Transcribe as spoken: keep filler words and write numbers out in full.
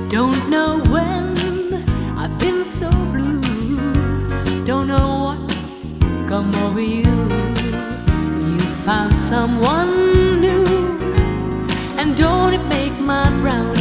Don't know when I've been so blue. Don't know what's come over you. You found someone new, and don't it make my brown